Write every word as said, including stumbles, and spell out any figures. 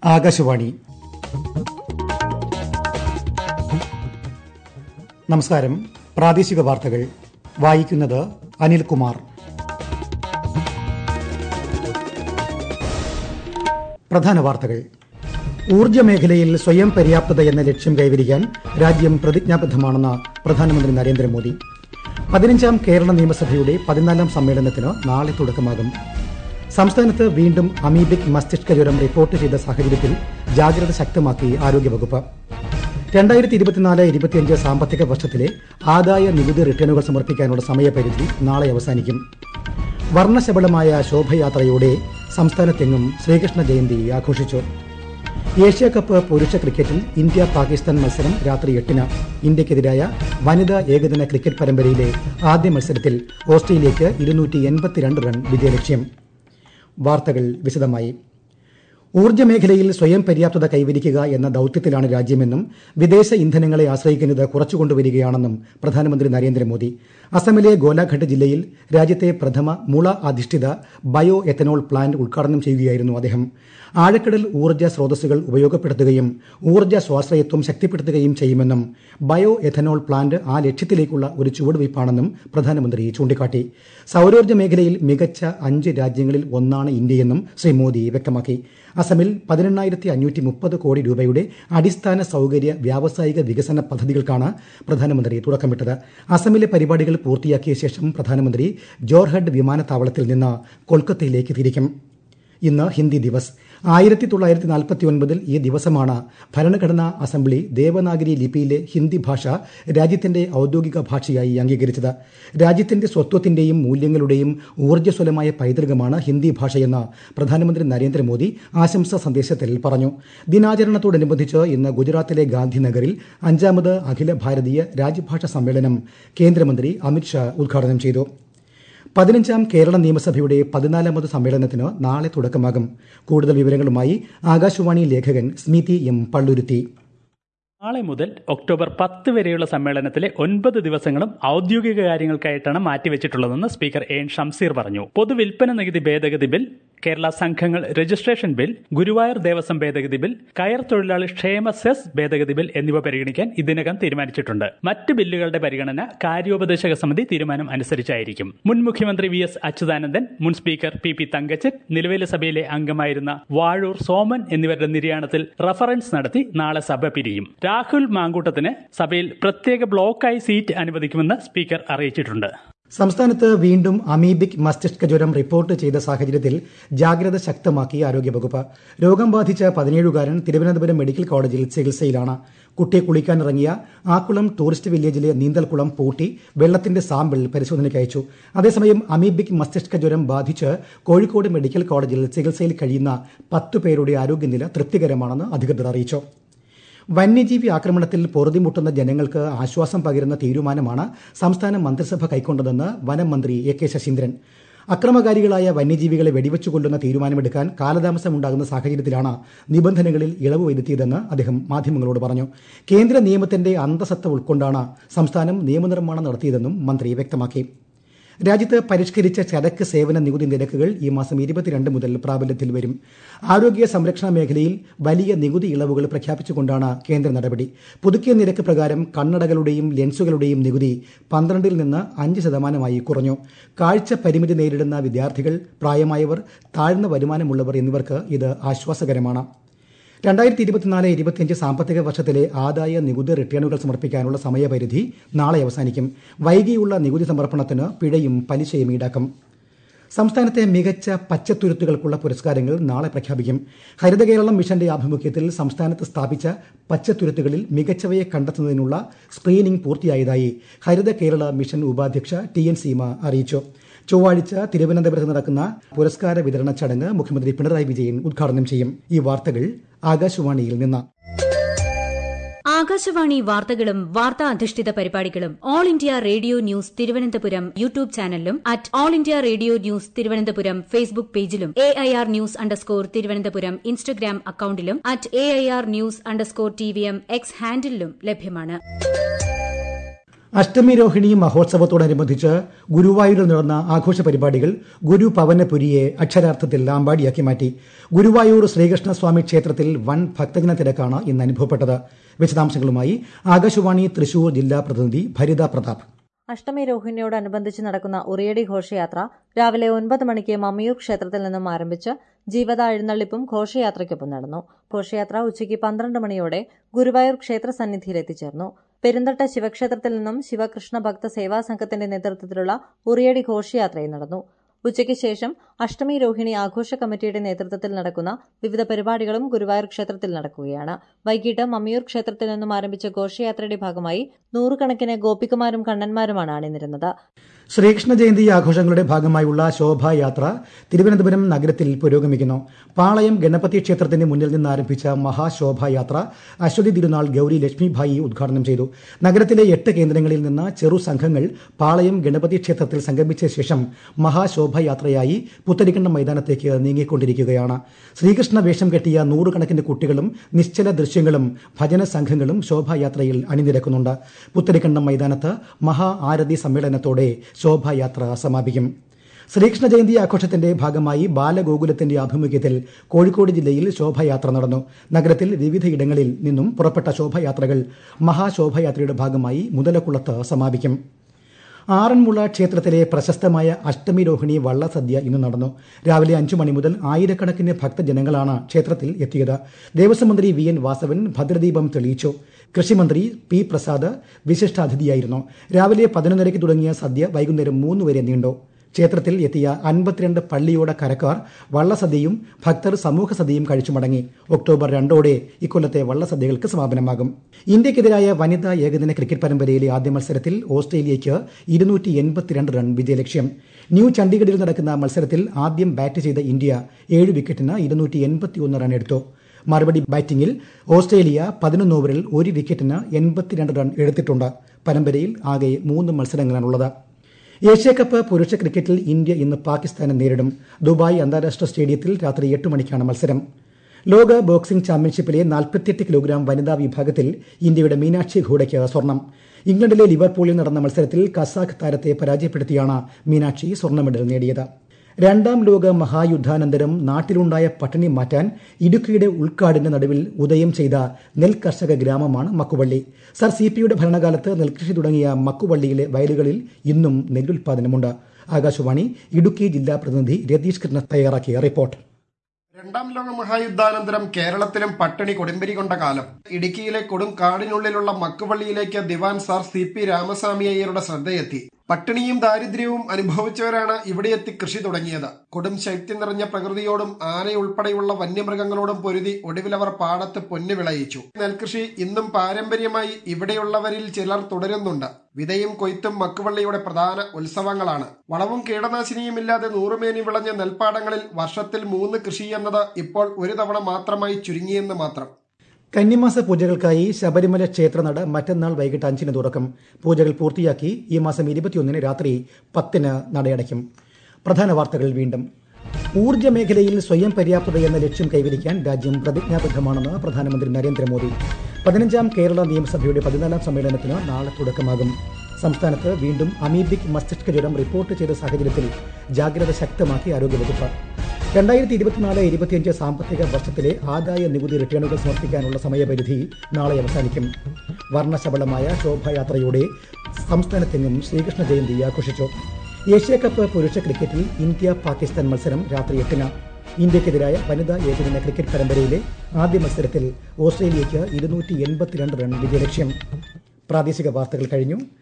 ആകാശവാണി. നമസ്കാരം. പ്രാദേശിക വാർത്തകൾ വായിക്കുന്നത് അനിൽകുമാർ. പ്രധാന വാർത്തകൾ. ഊർജ്ജ മേഖലയിൽ സ്വയം പര്യാപ്തത എന്ന ലക്ഷ്യം കൈവരിക്കാൻ രാജ്യം പ്രതിജ്ഞാബദ്ധമാണെന്ന് പ്രധാനമന്ത്രി നരേന്ദ്രമോദി. പതിനഞ്ചാം കേരള നിയമസഭയുടെ പതിനാലാം സമ്മേളനത്തിന് നാളെ തുടക്കമാകും. സംസ്ഥാനത്ത് വീണ്ടും അമീബിക് മസ്തിഷ്ക ജ്വരം റിപ്പോർട്ട് ചെയ്ത സാഹചര്യത്തിൽ ജാഗ്രത ശക്തമാക്കി ആരോഗ്യവകുപ്പ്. രണ്ടായിരത്തി ഇരുപത്തിനാല് ഇരുപത്തിയഞ്ച് സാമ്പത്തിക വർഷത്തിലെ ആദായ നികുതി റിട്ടേണുകൾ സമർപ്പിക്കാനുള്ള സമയപരിധി നാളെ അവസാനിക്കും. വർണ്ണശബളമായ ശോഭയാത്രയോടെ സംസ്ഥാനത്തെങ്ങും ശ്രീകൃഷ്ണ ജയന്തി ആഘോഷിച്ചു. ഏഷ്യാ കപ്പ് പുരുഷ ക്രിക്കറ്റിൽ ഇന്ത്യ പാകിസ്ഥാൻ മത്സരം രാത്രി എട്ടിന്. ഇന്ത്യക്കെതിരായ വനിതാ ഏകദിന ക്രിക്കറ്റ് പരമ്പരയിലെ ആദ്യ മത്സരത്തിൽ ഓസ്ട്രേലിയയ്ക്ക് ഇരുന്നൂറ്റി എൺപത്തിരണ്ട് റൺ വിജയലക്ഷ്യം. വാർത്തകൾ വിശദമായി. ഊർജ്ജ മേഖലയിൽ സ്വയം പര്യാപ്തത കൈവരിക്കുക എന്ന ദൌത്യത്തിലാണ് രാജ്യമെന്നും വിദേശ ഇന്ധനങ്ങളെ ആശ്രയിക്കുന്നത് കുറച്ചുകൊണ്ടുവരികയാണെന്നും പ്രധാനമന്ത്രി നരേന്ദ്രമോദി. അസമിലെ ഗോലാഘട്ട് ജില്ലയിൽ രാജ്യത്തെ പ്രഥമ മുള അധിഷ്ഠിത ബയോ എത്തനോൾ പ്ലാന്റ് ഉദ്ഘാടനം ചെയ്യുകയായിരുന്നു അദ്ദേഹം. ആഴക്കടൽ ഊർജ്ജ സ്രോതസ്സുകൾ ഉപയോഗപ്പെടുത്തുകയും ഊർജ്ജ സ്വാശ്രയത്വം ശക്തിപ്പെടുത്തുകയും ചെയ്യുമെന്നും ബയോ എഥനോൾ പ്ലാന്റ് ആ ലക്ഷ്യത്തിലേക്കുള്ള ഒരു ചുവടുവയ്പ്പാണെന്നും പ്രധാനമന്ത്രി ചൂണ്ടിക്കാട്ടി. സൌരോർജ്ജ മേഖലയിൽ മികച്ച അഞ്ച് രാജ്യങ്ങളിൽ ഒന്നാണ് ഇന്ത്യയെന്നും ശ്രീ മോദി വ്യക്തമാക്കി. അസമിൽ പതിനെണ്ണായിരത്തി അഞ്ഞൂറ്റി മുപ്പത് കോടി രൂപയുടെ അടിസ്ഥാന സൌകര്യ വ്യാവസായിക വികസന പദ്ധതികൾക്കാണ് പ്രധാനമന്ത്രി തുടക്കമിട്ടത്. അസമിലെ പരിപാടികൾ പൂർത്തിയാക്കിയ ശേഷം പ്രധാനമന്ത്രി ജോർഹട്ട് വിമാനത്താവളത്തിൽ നിന്ന് കൊൽക്കത്തയിലേക്ക് തിരിക്കും. ഇന്ന് ഹിന്ദി ദിവസ്. ആയിരത്തി തൊള്ളായിരത്തി നാൽപ്പത്തി ഒൻപതിൽ ഈ ദിവസമാണ് ഭരണഘടനാ അസംബ്ലി ദേവനാഗരി ലിപിയിലെ ഹിന്ദി ഭാഷ രാജ്യത്തിന്റെ ഔദ്യോഗിക ഭാഷയായി അംഗീകരിച്ചത്. രാജ്യത്തിന്റെ സ്വത്വത്തിന്റെയും മൂല്യങ്ങളുടെയും ഊർജ്ജസ്വലമായ പൈതൃകമാണ് ഹിന്ദി ഭാഷയെന്ന് പ്രധാനമന്ത്രി നരേന്ദ്രമോദി ആശംസാ സന്ദേശത്തിൽ പറഞ്ഞു. ദിനാചരണത്തോടനുബന്ധിച്ച് ഇന്ന് ഗുജറാത്തിലെ ഗാന്ധിനഗറിൽ അഞ്ചാമത് അഖില ഭാരതീയ രാജ്യഭാഷാ സമ്മേളനം കേന്ദ്രമന്ത്രി അമിത്ഷാ ഉദ്ഘാടനം ചെയ്തു. പതിനഞ്ചാം കേരള നിയമസഭയുടെ പതിനാലാമത് സമ്മേളനത്തിന് നാളെ തുടക്കമാകും. കൂടുതൽ വിവരങ്ങളുമായി ആകാശവാണി ലേഖകൻ സ്മിതി എം പള്ളുരുത്തി. നാളെ മുതൽ ഒക്ടോബർ പത്ത് വരെയുള്ള സമ്മേളനത്തിലെ ഒൻപത് ദിവസങ്ങളും ഔദ്യോഗിക കാര്യങ്ങൾക്കായിട്ടാണ് മാറ്റിവെച്ചിട്ടുള്ളതെന്ന് സ്പീക്കർ എൻ ഷംസീർ പറഞ്ഞു. പൊതുവിൽപ്പന നികുതി ഭേദഗതി ബിൽ, കേരള സംഘങ്ങൾ രജിസ്ട്രേഷൻ ബിൽ, ഗുരുവായൂർ ദേവസ്വം ഭേദഗതി ബിൽ, കയർ തൊഴിലാളി ക്ഷേമ സെസ് ഭേദഗതി ബിൽ എന്നിവ പരിഗണിക്കാൻ ഇതിനകം തീരുമാനിച്ചിട്ടുണ്ട്. മറ്റ് ബില്ലുകളുടെ പരിഗണന കാര്യോപദേശക സമിതി തീരുമാനം അനുസരിച്ചായിരിക്കും. മുൻ മുഖ്യമന്ത്രി വി എസ് അച്യുതാനന്ദൻ, മുൻ സ്പീക്കർ പി പി തങ്കച്ചൻ, നിലവിലെ സഭയിലെ അംഗമായിരുന്ന വാഴൂർ സോമൻ എന്നിവരുടെ നിര്യാണത്തിൽ റഫറൻസ് നടത്തി നാളെ സഭ പിരിയും. രാഹുൽ മാങ്കൂട്ടത്തിന് സഭയിൽ പ്രത്യേക ബ്ലോക്കായി സീറ്റ് അനുവദിക്കുമെന്ന് സ്പീക്കർ അറിയിച്ചിട്ടുണ്ട്. സംസ്ഥാനത്ത് വീണ്ടും അമീബിക് മസ്തിഷ്ക ജ്വരം റിപ്പോർട്ട് ചെയ്ത സാഹചര്യത്തിൽ ജാഗ്രത ശക്തമാക്കി ആരോഗ്യവകുപ്പ്. രോഗം ബാധിച്ച പതിനേഴുകാരൻ തിരുവനന്തപുരം മെഡിക്കൽ കോളേജിൽ ചികിത്സയിലാണ്. കുട്ടിയെ കുളിക്കാനിറങ്ങിയ ആക്കുളം ടൂറിസ്റ്റ് വില്ലേജിലെ നീന്തൽക്കുളം പൂട്ടി വെള്ളത്തിന്റെ സാമ്പിൾ പരിശോധനയ്ക്ക് അയച്ചു. അതേസമയം അമീബിക് മസ്തിഷ്ക ജ്വരം ബാധിച്ച് കോഴിക്കോട് മെഡിക്കൽ കോളേജിൽ ചികിത്സയിൽ കഴിയുന്ന പത്തു പേരുടെ ആരോഗ്യനില തൃപ്തികരമാണെന്ന് അധികൃതർ അറിയിച്ചു. വന്യജീവി ആക്രമണത്തിൽ പൊറുതിമുട്ടുന്ന ജനങ്ങൾക്ക് ആശ്വാസം പകരുന്ന തീരുമാനമാണ് സംസ്ഥാന മന്ത്രിസഭ കൈക്കൊണ്ടതെന്ന് വനം മന്ത്രി എ കെ ശശീന്ദ്രൻ. അക്രമകാരികളായ വന്യജീവികളെ വെടിവെച്ചു കൊല്ലുന്ന തീരുമാനമെടുക്കാൻ കാലതാമസമുണ്ടാകുന്ന സാഹചര്യത്തിലാണ് നിബന്ധനകളിൽ ഇളവ് വരുത്തിയതെന്ന് അദ്ദേഹം മാധ്യമങ്ങളോട് പറഞ്ഞു. കേന്ദ്ര നിയമത്തിന്റെ അന്തസത്ത ഉൾക്കൊണ്ടാണ് സംസ്ഥാനം നിയമനിർമ്മാണം നടത്തിയതെന്നും മന്ത്രി വ്യക്തമാക്കി. രാജ്യത്ത് പരിഷ്കരിച്ച ചരക്ക് സേവന നികുതി നിരക്കുകൾ ഈ മാസം ഇരുപത്തിരണ്ട് മുതൽ പ്രാബല്യത്തിൽ വരും. ആരോഗ്യ സംരക്ഷണ മേഖലയിൽ വലിയ നികുതി ഇളവുകൾ പ്രഖ്യാപിച്ചുകൊണ്ടാണ് കേന്ദ്ര നടപടി. പുതുക്കിയ നിരക്ക് പ്രകാരം കണ്ണടകളുടെയും ലെൻസുകളുടെയും നികുതി പന്ത്രണ്ടിൽ നിന്ന് അഞ്ച് ശതമാനമായി കുറഞ്ഞു. കാഴ്ച പരിമിതി നേരിടുന്ന വിദ്യാർത്ഥികൾ, പ്രായമായവർ, താഴ്ന്ന വരുമാനമുള്ളവർ എന്നിവർക്ക് ഇത് ആശ്വാസകരമാണ്. രണ്ടായിരത്തി ഇരുപത്തിനാല് ഇരുപത്തിയഞ്ച് സാമ്പത്തിക വർഷത്തിലെ ആദായ നികുതി റിട്ടേണുകൾ സമർപ്പിക്കാനുള്ള സമയപരിധി നാളെ അവസാനിക്കും. വൈകിയുള്ള നികുതി സമർപ്പണത്തിന് പിഴയും പലിശയും ഈടാക്കും. സംസ്ഥാനത്തെ മികച്ച പച്ചത്തുരുത്തുകൾക്കുള്ള പുരസ്കാരങ്ങൾ നാളെ പ്രഖ്യാപിക്കും. ഹരിത കേരളം മിഷന്റെ ആഭിമുഖ്യത്തിൽ സംസ്ഥാനത്ത് സ്ഥാപിച്ച പച്ചത്തുരുത്തുകളിൽ മികച്ചവയെ കണ്ടെത്തുന്നതിനുള്ള സ്ക്രീനിംഗ് പൂർത്തിയായതായി ഹരിത കേരള മിഷൻ ഉപാധ്യക്ഷ ടി എൻ സീമ അറിയിച്ചു. ചൊവ്വാഴ്ച തിരുവനന്തപുരത്ത് നടക്കുന്ന പുരസ്കാര വിതരണ ചടങ്ങ് മുഖ്യമന്ത്രി പിണറായി വിജയൻ ഉദ്ഘാടനം ചെയ്യും. ഈ വാർത്തകൾ ആകാശവാണിയിൽ നിന്ന്. ആകാശവാണി വാർത്തകളും വാർത്താ അധിഷ്ഠിത പരിപാടികളും All India Radio news Thiruvananthapuram YouTube ചാനലിലും at All India Radio news Thiruvananthapuram Facebook പേജിലും A I R news underscore Thiruvananthapuram Instagram അക്കൌണ്ടിലും at A I R news underscore T V M X ഹാൻഡിലും ലഭ്യമാണ്. അഷ്ടമി രോഹിണി മഹോത്സവത്തോടനുബന്ധിച്ച് ഗുരുവായൂരിൽ നടന്ന ആഘോഷ പരിപാടികൾ ഗുരു പവനപുരിയെ അക്ഷരാർത്ഥത്തിൽ അമ്പാടിയാക്കി മാറ്റി. ഗുരുവായൂർ ശ്രീകൃഷ്ണസ്വാമി ക്ഷേത്രത്തിൽ വൻ ഭക്തജന തിരക്കാണ് ഇന്ന് അനുഭവപ്പെട്ടത്. വിശദാംശങ്ങളുമായി ആകാശവാണി തൃശൂർ ജില്ലാ പ്രതിനിധി ഭരിത പ്രതാപ്. അഷ്ടമി രോഹിണിയോടനുബന്ധിച്ച് നടക്കുന്ന ഉറിയടി ഘോഷയാത്ര രാവിലെ ഒൻപത് മണിക്ക് മമ്മിയൂർ ക്ഷേത്രത്തിൽ നിന്നും ആരംഭിച്ച് ജീവത എഴുന്നള്ളിപ്പും ഘോഷയാത്രയ്ക്കൊപ്പം നടന്നു. ഘോഷയാത്ര ഉച്ചയ്ക്ക് പന്ത്രണ്ട് മണിയോടെ ഗുരുവായൂർ ക്ഷേത്ര സന്നിധിയിൽ എത്തിച്ചേർന്നു. പെരുന്തട്ട ശിവക്ഷേത്രത്തിൽ നിന്നും ശിവകൃഷ്ണ ഭക്ത സേവാ സംഘത്തിന്റെ നേതൃത്വത്തിലുള്ള ഉറിയടി ഘോഷയാത്രയും നടന്നു. ഉച്ചയ്ക്ക് ശേഷം അഷ്ടമി രോഹിണി ആഘോഷ കമ്മിറ്റിയുടെ നേതൃത്വത്തിൽ നടക്കുന്ന വിവിധ പരിപാടികളും ഗുരുവായൂർ ക്ഷേത്രത്തിൽ നടക്കുകയാണ്. വൈകിട്ട് മമ്മിയൂർ ക്ഷേത്രത്തിൽ നിന്നും ആരംഭിച്ച ഘോഷയാത്രയുടെ ഭാഗമായി നൂറുകണക്കിന് ഗോപികമാരും കണ്ണന്മാരുമാണ് അണിനിരുന്നത്. ശ്രീകൃഷ്ണ ജയന്തി ആഘോഷങ്ങളുടെ ഭാഗമായുള്ള ശോഭായാത്ര തിരുവനന്തപുരം നഗരത്തിൽ പുരോഗമിക്കുന്നു. പാളയം ഗണപതി ക്ഷേത്രത്തിന് മുന്നിൽ നിന്ന് ആരംഭിച്ച മഹാശോഭായാത്ര അശ്വതി തിരുനാൾ ഗൌരി ലക്ഷ്മിഭായി ഉദ്ഘാടനം ചെയ്തു. നഗരത്തിലെ എട്ട് കേന്ദ്രങ്ങളിൽ നിന്ന് ചെറു സംഘങ്ങൾ പാളയം ഗണപതി ക്ഷേത്രത്തിൽ സംഗമിച്ച ശേഷം മഹാശോഭായാത്രയായി പുത്തരിക്കണ്ടം മൈതാനത്തേക്ക് നീങ്ങിക്കൊണ്ടിരിക്കുകയാണ്. ശ്രീകൃഷ്ണ വേഷം കെട്ടിയ നൂറുകണക്കിന് കുട്ടികളും നിശ്ചല ദൃശ്യങ്ങളും ഭജന സംഘങ്ങളും ശോഭായാത്രയിൽ അണിനിരക്കുന്നുണ്ട്. പുത്തരിക്കണ്ടം മൈതാനത്ത് മഹാ ആരതി സമ്മേളനത്തോടെ ശോഭായാത്ര സമാപിക്കും. ശ്രീകൃഷ്ണ ജയന്തി ആഘോഷത്തിന്റെ ഭാഗമായി ബാലഗോകുലത്തിന്റെ ആഭിമുഖ്യത്തിൽ കോഴിക്കോട് ജില്ലയിൽ ശോഭായാത്ര നടന്നു. നഗരത്തിൽ വിവിധയിടങ്ങളിൽ നിന്നും പുറപ്പെട്ട ശോഭായാത്രകൾ മഹാശോഭായാത്രയുടെ ഭാഗമായി മുതലക്കുളത്ത് സമാപിക്കും. ആറന്മുള ക്ഷേത്രത്തിലെ പ്രശസ്തമായ അഷ്ടമി രോഹിണി വള്ളസദ്യ ഇന്ന് നടന്നു. രാവിലെ അഞ്ചു മണി മുതൽ ആയിരക്കണക്കിന് ഭക്തജനങ്ങളാണ് ക്ഷേത്രത്തിൽ എത്തിയത്. ദേവസ്വം മന്ത്രി വി എൻ വാസവൻ ഭദ്രദീപം തെളിയിച്ചു. കൃഷിമന്ത്രി പി പ്രസാദ് വിശിഷ്ടാതിഥിയായിരുന്നു. രാവിലെ പതിനൊന്നരയ്ക്ക് തുടങ്ങിയ സദ്യ വൈകുന്നേരം മൂന്ന് വരെ നീണ്ടു. ക്ഷേത്രത്തിൽ എത്തിയ അൻപത്തിരണ്ട് പള്ളിയോട കരക്കാർ വള്ളസദ്യയും ഭക്തർ സമൂഹസദ്യയും കഴിച്ചു മടങ്ങി. ഒക്ടോബർ രണ്ടോടെ ഇക്കൊല്ലത്തെ വള്ളസദ്യകൾക്ക് സമാപനമാകും. ഇന്ത്യക്കെതിരായ വനിതാ ഏകദിന ക്രിക്കറ്റ് പരമ്പരയിലെ ആദ്യ മത്സരത്തിൽ ഓസ്ട്രേലിയയ്ക്ക് ഇരുന്നൂറ്റി എൺപത്തിരണ്ട് റൺ വിജയലക്ഷ്യം. ന്യൂ ചണ്ഡീഗഡിൽ നടക്കുന്ന മത്സരത്തിൽ ആദ്യം ബാറ്റ് ചെയ്ത ഇന്ത്യ ഏഴ് വിക്കറ്റിന് ഇരുന്നൂറ്റി എൺപത്തിയൊന്ന് റൺ എടുത്തു. മറുപടി ബാറ്റിംഗിൽ ഓസ്ട്രേലിയ പതിനൊന്ന് ഓവറിൽ ഒരു വിക്കറ്റിന് എൺപത്തിരണ്ട് റൺ എടുത്തിട്ടുണ്ട്. പരമ്പരയിൽ ആകെ മൂന്ന് മത്സരങ്ങളാണുള്ളത്. ഏഷ്യാകപ്പ് പുരുഷ ക്രിക്കറ്റിൽ ഇന്ത്യ ഇന്ന് പാകിസ്ഥാനെ നേരിടും. ദുബായ് അന്താരാഷ്ട്ര സ്റ്റേഡിയത്തിൽ രാത്രി എട്ട് മണിക്കാണ് മത്സരം. ലോക ബോക്സിംഗ് ചാമ്പ്യൻഷിപ്പിലെ നാൽപ്പത്തിയെട്ട് കിലോഗ്രാം വനിതാ വിഭാഗത്തിൽ ഇന്ത്യയുടെ മീനാക്ഷി ഘോഡയ്ക്ക് സ്വർണം. ഇംഗ്ലണ്ടിലെ ലിവർപൂളിൽ നടന്ന മത്സരത്തിൽ കസാഖ് താരത്തെ പരാജയപ്പെടുത്തിയാണ് മീനാക്ഷി സ്വർണ്ണ മെഡൽ നേടിയത്. രണ്ടാം ലോക മഹായുദ്ധാനന്തരം നാട്ടിലുണ്ടായ പട്ടിണി മാറ്റാൻ ഇടുക്കിയുടെ ഉൾക്കാടിന്റെ നടുവിൽ ഉദയം ചെയ്ത നെൽകർഷക ഗ്രാമമാണ് മക്കുവള്ളി. സർ സി പിയുടെ ഭരണകാലത്ത് നെൽകൃഷി തുടങ്ങിയ മക്കുവള്ളിയിലെ വയലുകളിൽ ഇന്നും നെല്ലുൽപാദനമുണ്ട്. ആകാശവാണി ഇടുക്കി ജില്ലാ പ്രതിനിധി രതീഷ് കൃഷ്ണ തയ്യാറാക്കിയ റിപ്പോർട്ട്. രണ്ടാം ലോക മഹായുദ്ധാനന്തരം കേരളത്തിലും പട്ടിണി കൊടുമ്പിരി കൊണ്ട കാലം. ഇടുക്കിയിലെ കൊടും കാടിനുള്ളിലുള്ള മക്കുവള്ളിയിലേക്ക് Diwan sir C P Ramaswamy അയ്യരുടെ ശ്രദ്ധയെത്തി. പട്ടിണിയും ദാരിദ്ര്യവും അനുഭവിച്ചവരാണ് ഇവിടെയെത്തി കൃഷി തുടങ്ങിയത്. കൊടും ശൈത്യം നിറഞ്ഞ പ്രകൃതിയോടും ആനയുൾപ്പെടെയുള്ള വന്യമൃഗങ്ങളോടും പൊരുതി ഒടുവിലവർ പാടത്ത് പൊന്നു വിളയിച്ചു. നെൽകൃഷി ഇന്നും പാരമ്പര്യമായി ഇവിടെയുള്ളവരിൽ ചിലർ തുടരുന്നുണ്ട്. വിതയും കൊയ്ത്തും മക്കുവള്ളിയുടെ പ്രധാന ഉത്സവങ്ങളാണ്. വളവും കീടനാശിനിയുമില്ലാതെ നൂറുമേനി വിളഞ്ഞ നെൽപ്പാടങ്ങളിൽ വർഷത്തിൽ മൂന്ന് കൃഷി എന്നത് ഇപ്പോൾ ഒരു തവണ മാത്രമായി ചുരുങ്ങിയെന്ന് മാത്രം. കന്നിമാസ പൂജകൾക്കായി ശബരിമല ക്ഷേത്രനട മറ്റന്നാൾ വൈകിട്ട് അഞ്ചിന് തുറക്കും. പൂജകൾ പൂർത്തിയാക്കി ഈ മാസം ഇരുപത്തിയൊന്നിന് രാത്രി പത്തിന് നടയടയ്ക്കും. പ്രധാന വാർത്തകൾ വീണ്ടും. ഊർജ്ജ മേഖലയിൽ സ്വയം പര്യാപ്തത എന്ന ലക്ഷ്യം കൈവരിക്കാൻ രാജ്യം പ്രതിജ്ഞാബദ്ധമാണെന്ന് പ്രധാനമന്ത്രി നരേന്ദ്രമോദി. പതിനഞ്ചാം കേരള നിയമസഭയുടെ പതിനാലാം സമ്മേളനത്തിന് നാളെ തുടക്കമാകും. സംസ്ഥാനത്ത് വീണ്ടും അമീബിക് മസ്തിഷ്ക ജ്വരം റിപ്പോർട്ട് ചെയ്ത സാഹചര്യത്തിൽ ജാഗ്രത ശക്തമാക്കി ആരോഗ്യവകുപ്പ്. രണ്ടായിരത്തി ഇരുപത്തിനാല് ഇരുപത്തിയഞ്ച് സാമ്പത്തിക വർഷത്തിലെ ആദായ നികുതി റിട്ടേണുകൾ സമർപ്പിക്കാനുള്ള സമയപരിധി നാളെ അവസാനിക്കും. വർണ്ണശബളമായ ശോഭായാത്രയോടെ സംസ്ഥാനത്തെങ്ങും ശ്രീകൃഷ്ണ ജയന്തി ആഘോഷിച്ചു. ഏഷ്യാകപ്പ് പുരുഷ ക്രിക്കറ്റിൽ ഇന്ത്യ പാകിസ്ഥാൻ മത്സരം രാത്രി എട്ടിന്. ഇന്ത്യക്കെതിരായ വനിതാ ഏകദിന ക്രിക്കറ്റ് പരമ്പരയിലെ ആദ്യ മത്സരത്തിൽ ഓസ്ട്രേലിയയ്ക്ക് ഇരുന്നൂറ്റി എൺപത്തിരണ്ട് റൺ വിജയലക്ഷ്യം. പ്രാദേശിക വാർത്തകൾ കഴിഞ്ഞു.